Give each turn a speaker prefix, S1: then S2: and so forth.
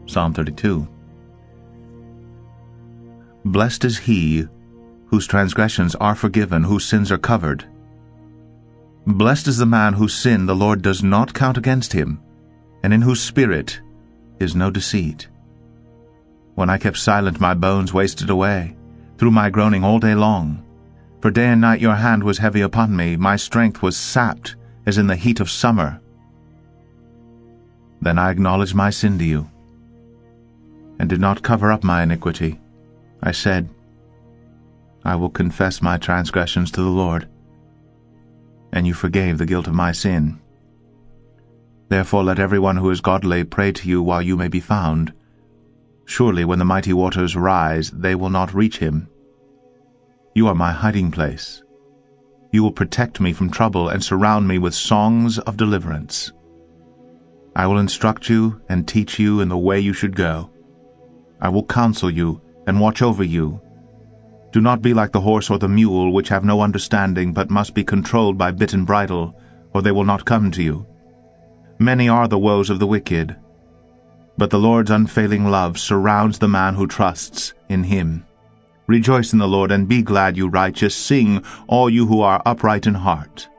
S1: Psalm 32. Blessed is he whose transgressions are forgiven, whose sins are covered. Blessed is the man whose sin the Lord does not count against him, and in whose spirit is no deceit. When I kept silent, my bones wasted away, through my groaning all day long. For day and night your hand was heavy upon me, my strength was sapped as in the heat of summer. Then I acknowledged my sin to you, and did not cover up my iniquity. I said, I will confess my transgressions to the Lord, and you forgave the guilt of my sin. Therefore let everyone who is godly pray to you while you may be found. Surely when the mighty waters rise, they will not reach him. You are my hiding place. You will protect me from trouble and surround me with songs of deliverance. I will instruct you and teach you in the way you should go. I will counsel you and watch over you. Do not be like the horse or the mule, which have no understanding, but must be controlled by bit and bridle, or they will not come to you. Many are the woes of the wicked, but the Lord's unfailing love surrounds the man who trusts in him. Rejoice in the Lord, and be glad, you righteous. Sing, all you who are upright in heart.